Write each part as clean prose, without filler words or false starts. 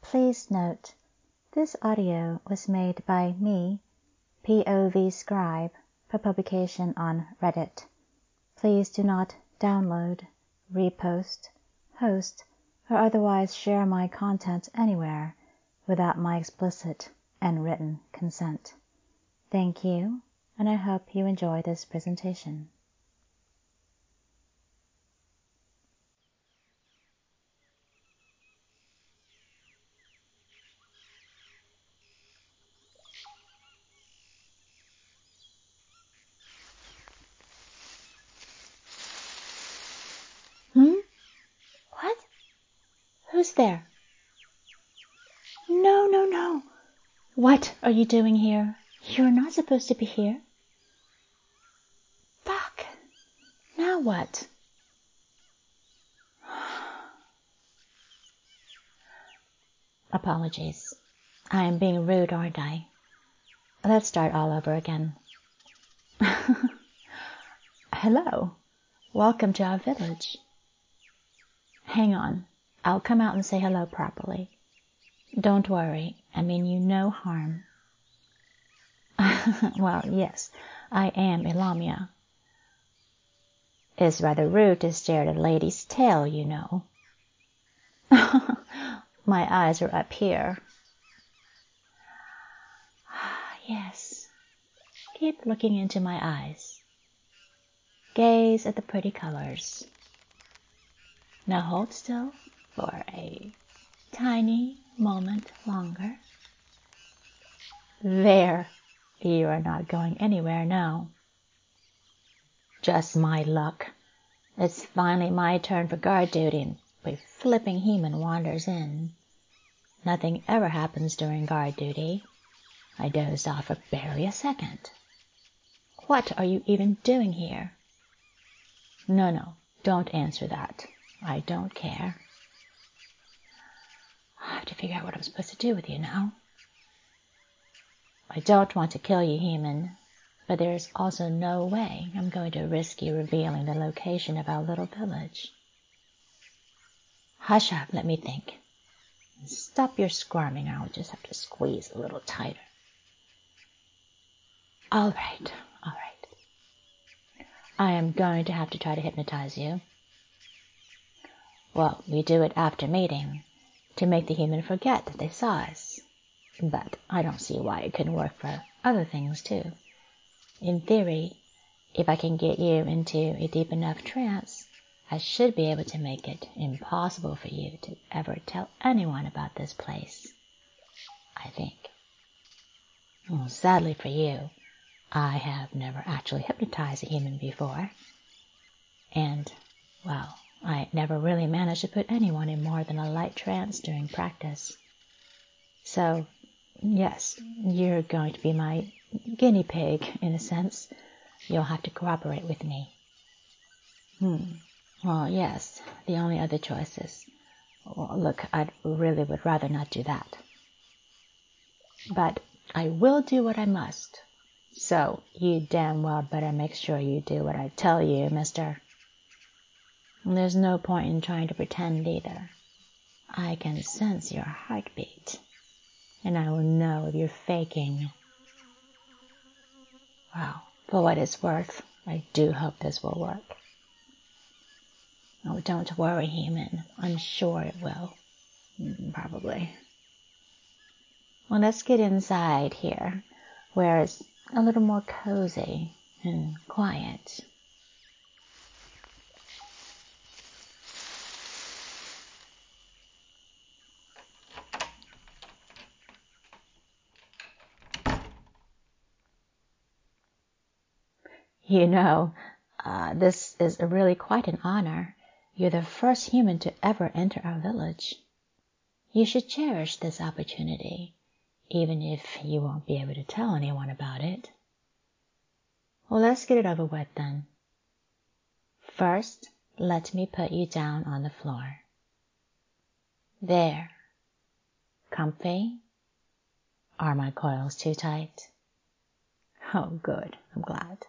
Please note, this audio was made by me, POV Scribe, for publication on Reddit. Please do not download, repost, host, or otherwise share my content anywhere without my explicit and written consent. Thank you, and I hope you enjoy this presentation. What? Who's there? No. What are you doing here? You're not supposed to be here. Fuck. Now what? Apologies. I am being rude, aren't I? Let's start all over again. Hello. Welcome to our village. Hang on. I'll come out and say hello properly. Don't worry. I mean you no harm. Well, yes, I am Elamia. It's rather rude to stare at a lady's tail, you know. My eyes are up here. Yes. Keep looking into my eyes. Gaze at the pretty colors. Now hold still for a tiny moment longer. There. You are not going anywhere now. Just my luck. It's finally my turn for guard duty, and a flipping human wanders in. Nothing ever happens during guard duty. I dozed off for barely a second. What are you even doing here? No, don't answer that. I don't care. I have to figure out what I'm supposed to do with you now. I don't want to kill you, human, but there's also no way I'm going to risk you revealing the location of our little village. Hush up, let me think. Stop your squirming, I'll just have to squeeze a little tighter. All right. I am going to have to try to hypnotize you. Well, we do it after mating, to make the human forget that they saw us. But I don't see why it couldn't work for other things, too. In theory, if I can get you into a deep enough trance, I should be able to make it impossible for you to ever tell anyone about this place. I think. Well, sadly for you, I have never actually hypnotized a human before. And, well, I never really managed to put anyone in more than a light trance during practice. So, yes, you're going to be my guinea pig, in a sense. You'll have to cooperate with me. Well, yes, the only other choice is... Well, look, I really would rather not do that. But I will do what I must. So, you damn well better make sure you do what I tell you, mister. There's no point in trying to pretend either. I can sense your heartbeat, and I will know if you're faking. Well, for what it's worth, I do hope this will work. Oh, don't worry, human. I'm sure it will. Probably. Well, let's get inside here, where it's a little more cozy and quiet. You know, this is really quite an honor. You're the first human to ever enter our village. You should cherish this opportunity, even if you won't be able to tell anyone about it. Well, let's get it over with then. First, let me put you down on the floor. There. Comfy? Are my coils too tight? Oh, good. I'm glad.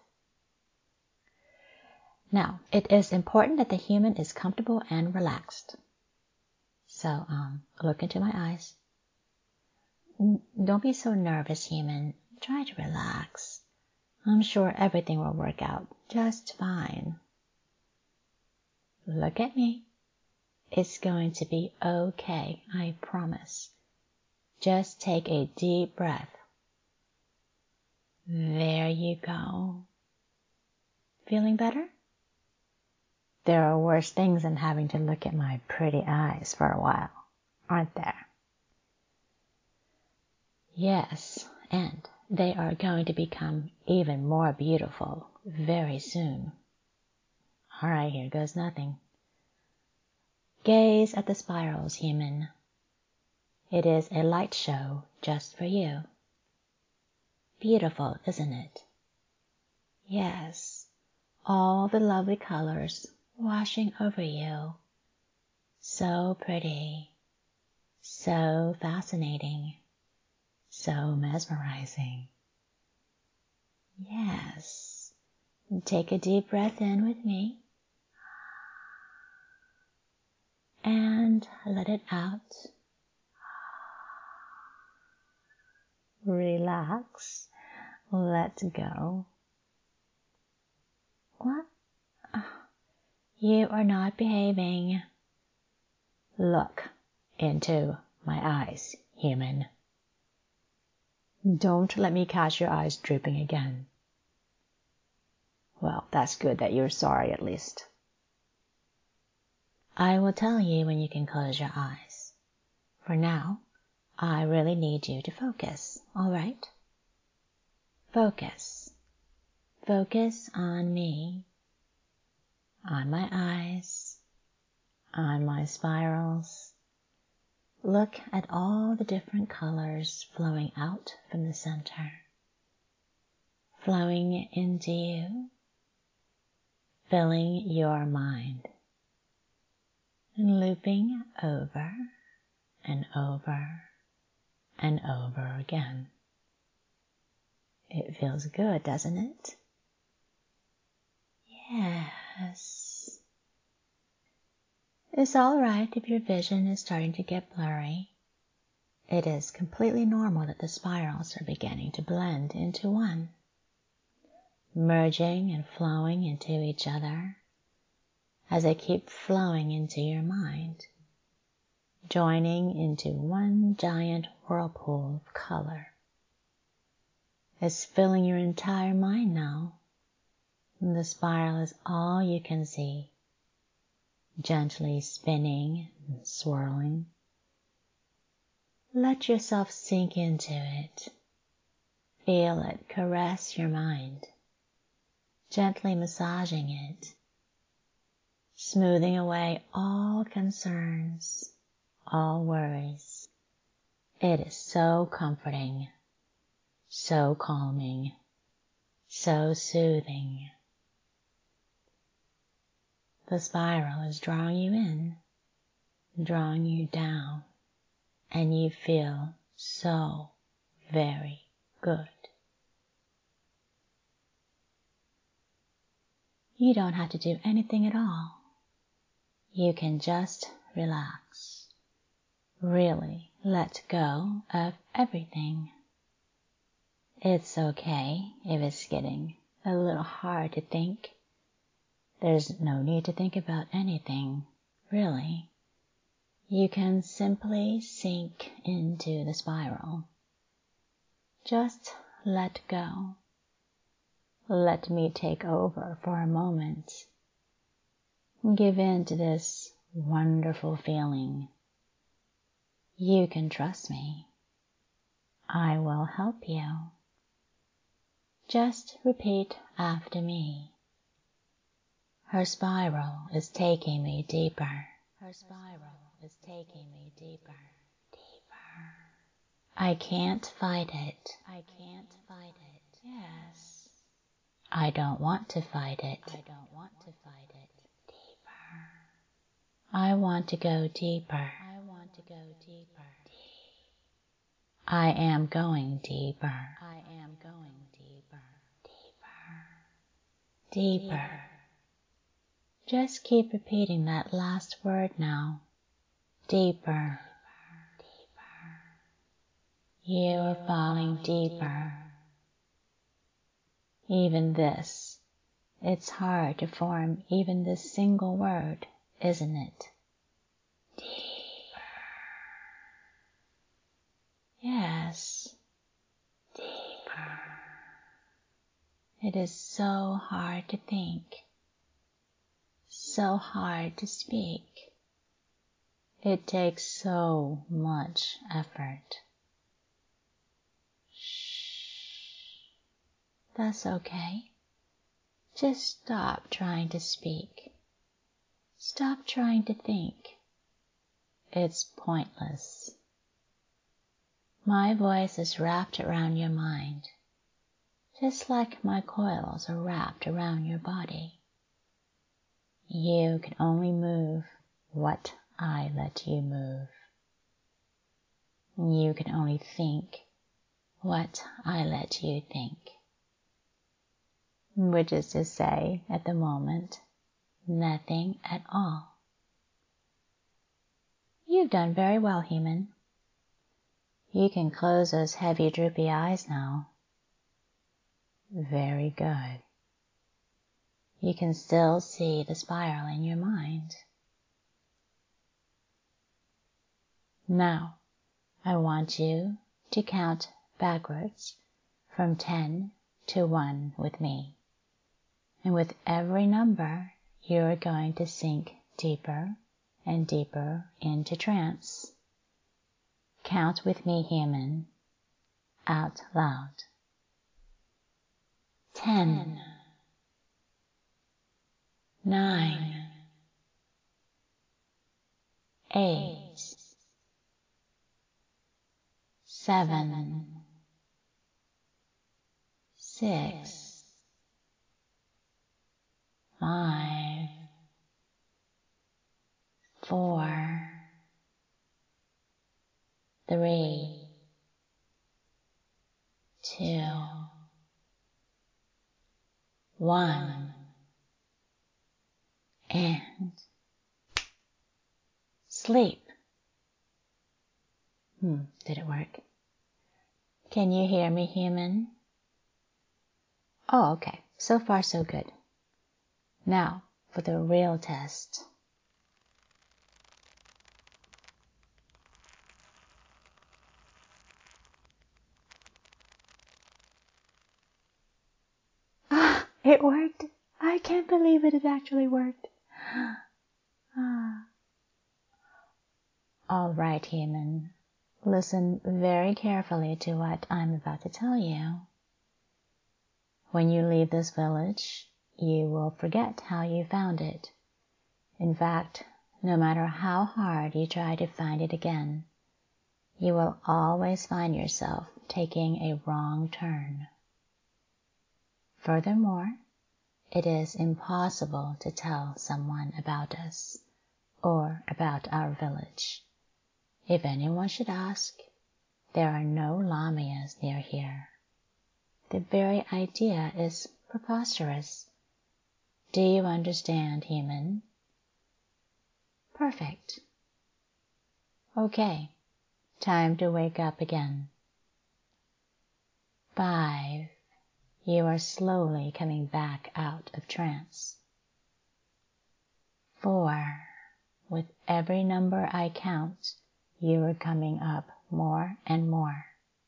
Now, it is important that the human is comfortable and relaxed. So, look into my eyes. Don't be so nervous, human. Try to relax. I'm sure everything will work out just fine. Look at me. It's going to be okay, I promise. Just take a deep breath. There you go. Feeling better? There are worse things than having to look at my pretty eyes for a while, aren't there? Yes, and they are going to become even more beautiful very soon. All right, here goes nothing. Gaze at the spirals, human. It is a light show just for you. Beautiful, isn't it? Yes, all the lovely colors washing over you. So pretty, so fascinating, so mesmerizing. Yes, take a deep breath in with me and let it out. Relax, let go. What? You are not behaving. Look into my eyes, human. Don't let me catch your eyes drooping again. Well, that's good that you're sorry at least. I will tell you when you can close your eyes. For now, I really need you to focus, all right? Focus. Focus on me. On my eyes. On my spirals. Look at all the different colors flowing out from the center. Flowing into you. Filling your mind. And looping over and over and over again. It feels good, doesn't it? Yes. It's all right if your vision is starting to get blurry. It is completely normal that the spirals are beginning to blend into one, merging and flowing into each other as they keep flowing into your mind, joining into one giant whirlpool of color. It's filling your entire mind now, and the spiral is all you can see, gently spinning and swirling. Let yourself sink into it. Feel it caress your mind, gently massaging it, smoothing away all concerns, all worries. It is so comforting, so calming, so soothing. The spiral is drawing you in, drawing you down, and you feel so very good. You don't have to do anything at all. You can just relax. Really let go of everything. It's okay if it's getting a little hard to think. There's no need to think about anything, really. You can simply sink into the spiral. Just let go. Let me take over for a moment. Give in to this wonderful feeling. You can trust me. I will help you. Just repeat after me. Her spiral is taking me deeper. Her spiral is taking me deeper. Deeper. I can't fight it. I can't fight it. Yes. I don't want to fight it. I don't want to fight it. Deeper. I want to go deeper. I want to go deeper. I am going deeper. I am going deeper. Deeper. Deeper. Just keep repeating that last word now. Deeper. Deeper. You are falling deeper. Even this, it's hard to form even this single word, isn't it? Deeper. Yes, deeper. It is so hard to think, so hard to speak. It takes so much effort. Shh. That's okay. Just stop trying to speak. Stop trying to think. It's pointless. My voice is wrapped around your mind, just like my coils are wrapped around your body. You can only move what I let you move. You can only think what I let you think. Which is to say, at the moment, nothing at all. You've done very well, human. You can close those heavy, droopy eyes now. Very good. You can still see the spiral in your mind. Now, I want you to count backwards from 10 to 1 with me. And with every number, you're going to sink deeper and deeper into trance. Count with me, human, out loud. 10, 9, 8, 7, 6, 5, 4, 3, 2, 1, and sleep. Did it work? Can you hear me, human? Oh, okay. So far, so good. Now, for the real test. Ah, it worked. I can't believe it actually worked. All right, human. Listen very carefully to what I'm about to tell you. When you leave this village, you will forget how you found it. In fact, no matter how hard you try to find it again, you will always find yourself taking a wrong turn. Furthermore, it is impossible to tell someone about us or about our village. If anyone should ask, there are no Lamias near here. The very idea is preposterous. Do you understand, human? Perfect. Okay, time to wake up again. 5. You are slowly coming back out of trance. 4. With every number I count, you are coming up more and more.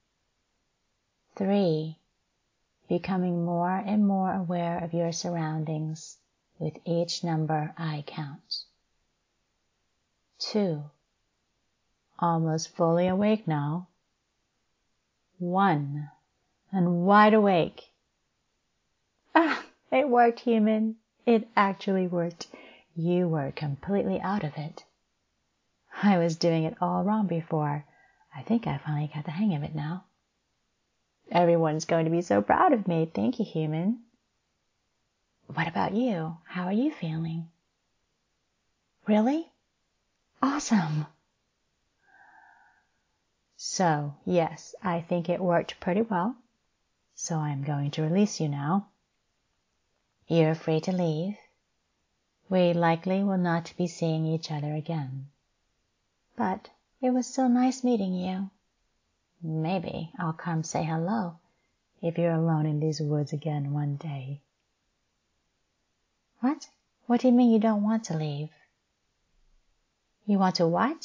3. Becoming more and more aware of your surroundings with each number I count. 2. Almost fully awake now. 1. And wide awake. Ah, it worked, human. It actually worked. You were completely out of it. I was doing it all wrong before. I think I finally got the hang of it now. Everyone's going to be so proud of me. Thank you, human. What about you? How are you feeling? Really? Awesome. So, yes, I think it worked pretty well. So I'm going to release you now. You're free to leave. We likely will not be seeing each other again. But it was so nice meeting you. maybe I'll come say hello if you're alone in these woods again one day. What? What do you mean you don't want to leave? You want to what?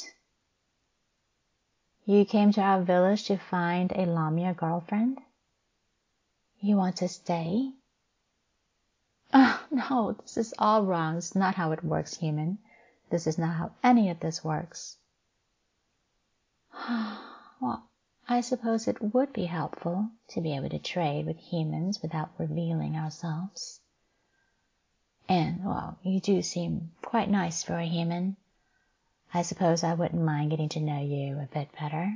You came to our village to find a Lamia girlfriend? You want to stay? Oh, no, this is all wrong. It's not how it works, human. This is not how any of this works. Well, I suppose it would be helpful to be able to trade with humans without revealing ourselves. And, well, you do seem quite nice for a human. I suppose I wouldn't mind getting to know you a bit better.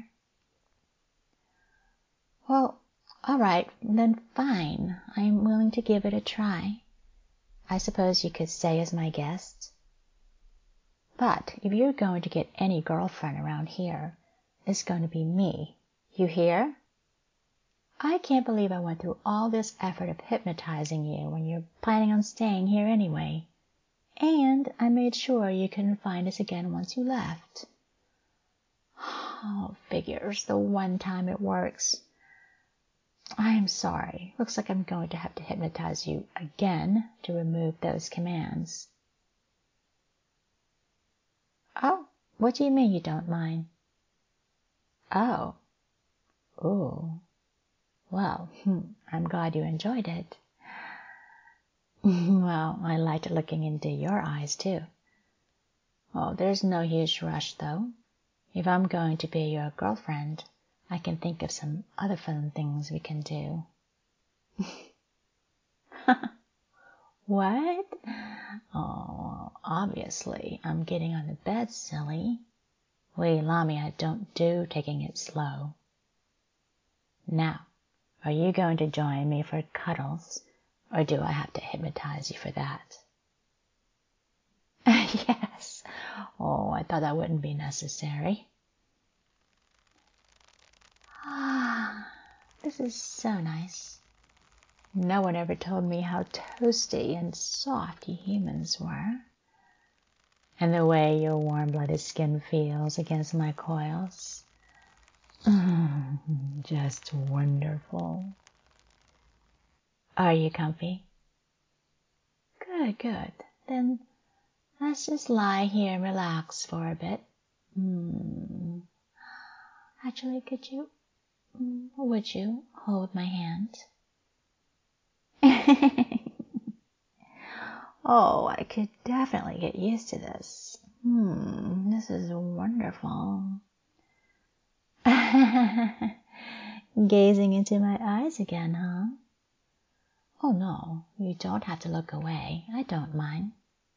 Well, all right, then fine. I'm willing to give it a try. I suppose you could stay as my guest. But if you're going to get any girlfriend around here, it's going to be me. You hear? I can't believe I went through all this effort of hypnotizing you when you're planning on staying here anyway. And I made sure you couldn't find us again once you left. Oh, figures, the one time it works. I am sorry. Looks like I'm going to have to hypnotize you again to remove those commands. Oh, what do you mean you don't mind? Oh. Ooh. Well, I'm glad you enjoyed it. Well, I liked looking into your eyes, too. Oh, there's no huge rush, though. If I'm going to be your girlfriend, I can think of some other fun things we can do. What? Oh, obviously, I'm getting on the bed, silly. We Lamia don't do taking it slow. Now, are you going to join me for cuddles, or do I have to hypnotize you for that? Yes. Oh, I thought that wouldn't be necessary. Ah, this is so nice. No one ever told me how toasty and soft you humans were. And the way your warm-blooded skin feels against my coils. Just wonderful. Are you comfy? Good, good. Then let's just lie here and relax for a bit. Actually, would you hold my hand? Oh, I could definitely get used to this. This is wonderful. Gazing into my eyes again, huh? Oh, no, you don't have to look away. I don't mind.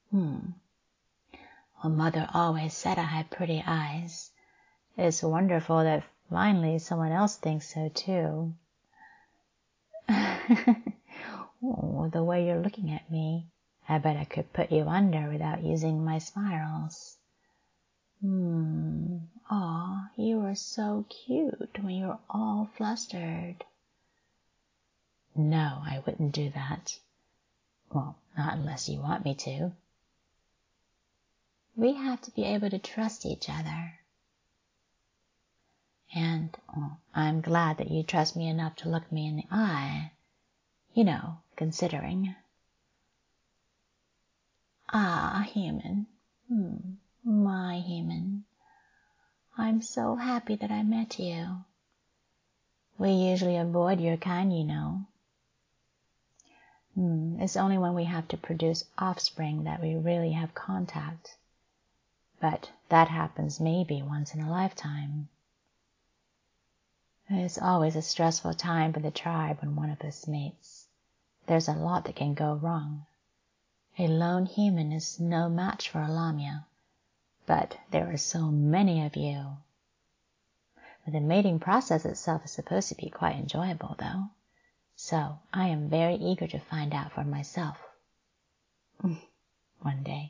Well, Mother always said I had pretty eyes. It's wonderful that finally someone else thinks so, too. Oh, the way you're looking at me, I bet I could put you under without using my spirals. Aw, you were so cute when you were all flustered. No, I wouldn't do that. Well, not unless you want me to. We have to be able to trust each other. And I'm glad that you trust me enough to look me in the eye. You know, considering. Ah, human. My human. I'm so happy that I met you. We usually avoid your kind, you know. It's only when we have to produce offspring that we really have contact. But that happens maybe once in a lifetime. It's always a stressful time for the tribe when one of us mates. There's a lot that can go wrong. A lone human is no match for a Lamia, but there are so many of you. But the mating process itself is supposed to be quite enjoyable, though. So I am very eager to find out for myself. One day.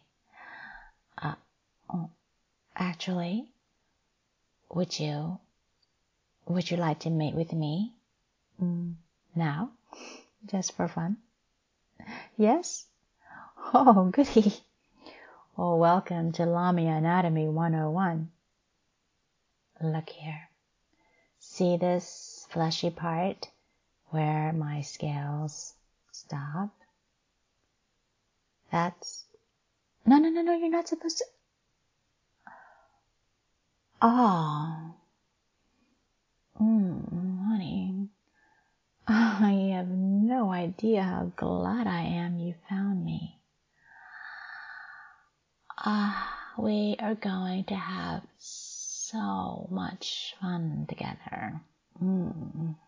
Actually, would you like to mate with me? Now? Just for fun? Yes? Oh, goody. Well, welcome to Lamia Anatomy 101. Look here. See this fleshy part where my scales stop? That's... No, you're not supposed to... Oh. Honey. I have no idea how glad I am you found me. We are going to have so much fun together.